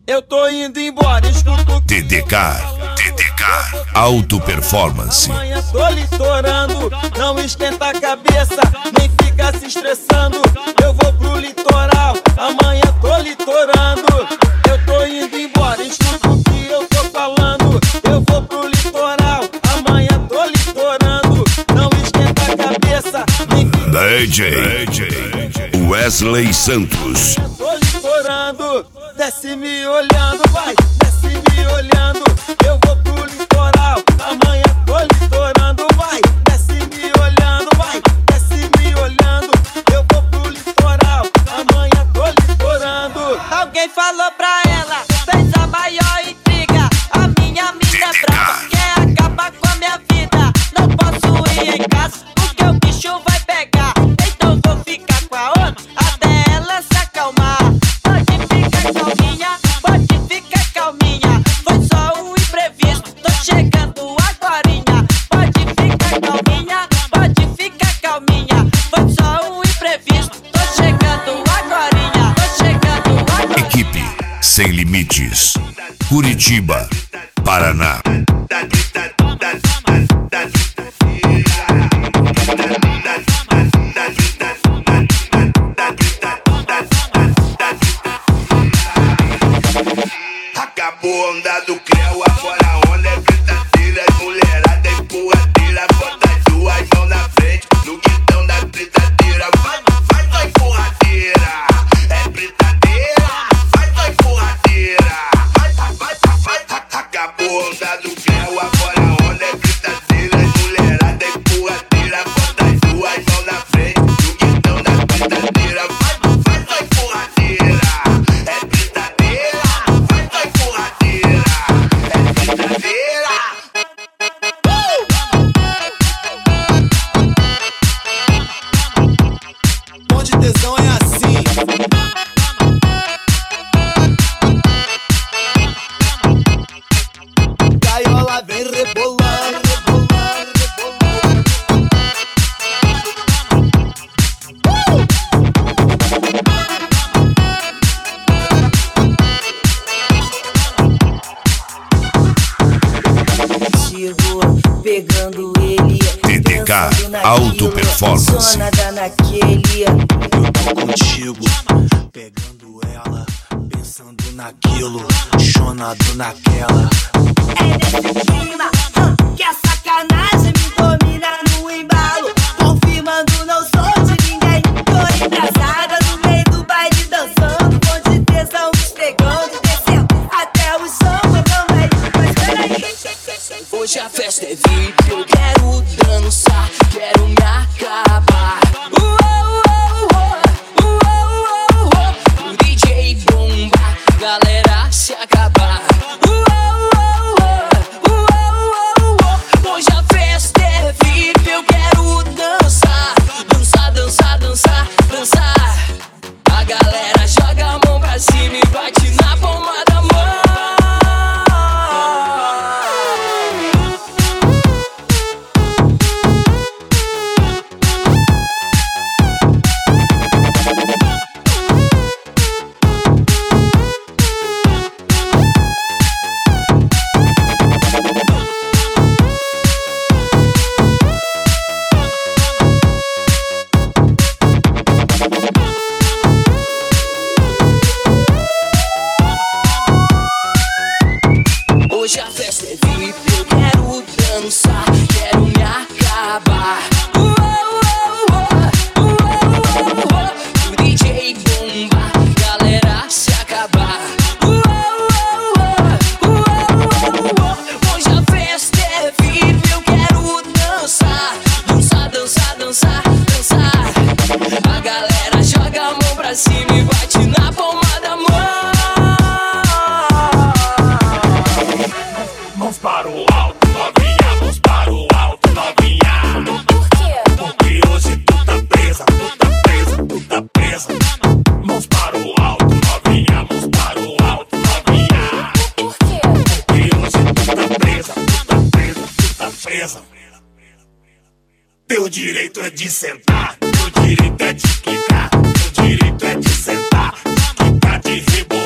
Eu tô indo embora, escuto TDK, Auto Performance. amanhã tô litorando, não esquenta a cabeça, nem fica se estressando. Eu vou pro litoral, amanhã tô litorando. Eu tô indo embora, escuta o que eu tô falando. Eu vou pro litoral, amanhã tô litorando. Não esquenta a cabeça, nem fica Wesley Santos. tô litorando, desce me olhando, vai, desce me olhando. Eu vou pro litoral, amanhã tô litorando, vai, desce me olhando, vai, desce me olhando. Eu vou pro litoral, amanhã tô litorando. Alguém falou pra ela, fez a maior intriga. A minha amiga é brava, quer acabar com a minha vida. Não posso ir em casa, porque o bicho vai pegar. Então vou ficar com a outra até ela se acalmar. Pode ficar calminha, pode ficar calminha. Foi só um imprevisto, tô chegando agorinha. Pode ficar calminha, pode ficar calminha. Foi só um imprevisto, tô chegando agorinha. Tô chegando agorinha. Equipe Sem Limites, Curitiba, Paraná. Acabou a onda do creu, agora a onda é britadeira. Mulherada empurradeira, bota as duas mãos na frente no guidão da britadeira. Vai, vai, vai, empurradeira. É britadeira, vai, vai, empurradeira. Vai, vai, vai, vai. Acabou a onda do creu, agora a onda é britadeira. Mulherada empurradeira, bota as duas mãos na frente no guidão da britadeira. Vai, vai, vai, empurradeira. É britadeira, vai, vai, empurradeira. É britadeira. Bom de tesão é assim. Gaiola vem rebolando, rebolando, rebolando. Chegou pegando ele, TDK, pensando naquilo, Auto Performance. só nada naquele. Eu tô contigo, pegando ela, pensando naquilo, chonado naquela. É nesse clima que a sacanagem me domina no embalo, confirmando não sou de ninguém. Tô embrasada no meio do baile dançando, com de tesão esfregando, descendo até o chão, também. Mas peraí, Hoje a festa é VIP, eu quero dançar, quero me acabar. O DJ bomba, galera se acabar. Hoje a festa é VIP, eu quero dançar, dançar, dançar, dançar, dançar. A galera joga a mão pra cima e bate na palma da mão. Hoje a festa é VIP, eu quero dançar, quero me acabar. O DJ bomba, galera se acabar. Hoje a festa é VIP, eu quero dançar, dançar, dançar, dançar, dançar. A galera joga a mão pra cima e bate na palma da mão. Mãos para o alto, novinha, mãos para o alto, novinha. por quê? Porque hoje tu tá presa, tu tá presa, tu tá presa. Mãos para o alto, novinha, mãos para o alto, novinha. Por quê? Porque hoje tu tá presa, tu tá presa, tu tá presa. Teu direito é de sentar, teu direito é de quicar, teu direito é de sentar, de quicar, de rebolar.